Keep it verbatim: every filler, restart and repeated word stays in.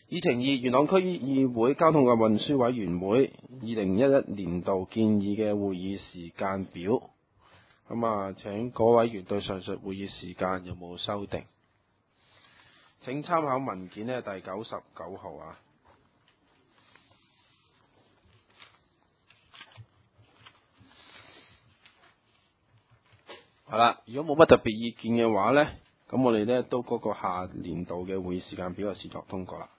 議程二，元朗區議會交通及運輸委員會二零一一年度建議嘅會議時間表。咁啊，請各位委員對上述會議時間有冇修訂？請參考文件呢第九十九號啊。好啦，如果冇乜特別意見嘅話呢，咁我哋呢都嗰個下年度嘅會議時間表就視作通過啦。